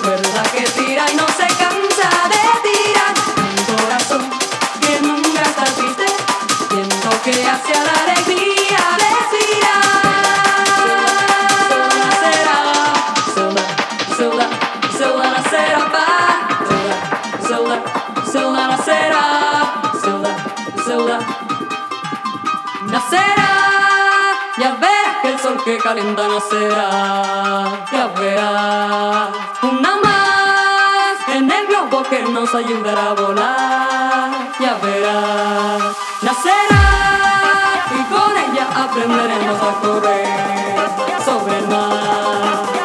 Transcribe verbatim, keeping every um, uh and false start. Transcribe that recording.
Cuerda que tira y no se cansa de tirar. Un corazón que nunca está triste, viento que hacia la alegría desvira. Sola, sola, sola nacerá pa. Sola, sola nacerá. Sola, sola nacerá. Ya verás que el sol que calienta nacerá. Ya verás una más en el globo que nos ayudará a volar. Ya verás, nacerá y con ella aprenderemos a correr sobre el mar.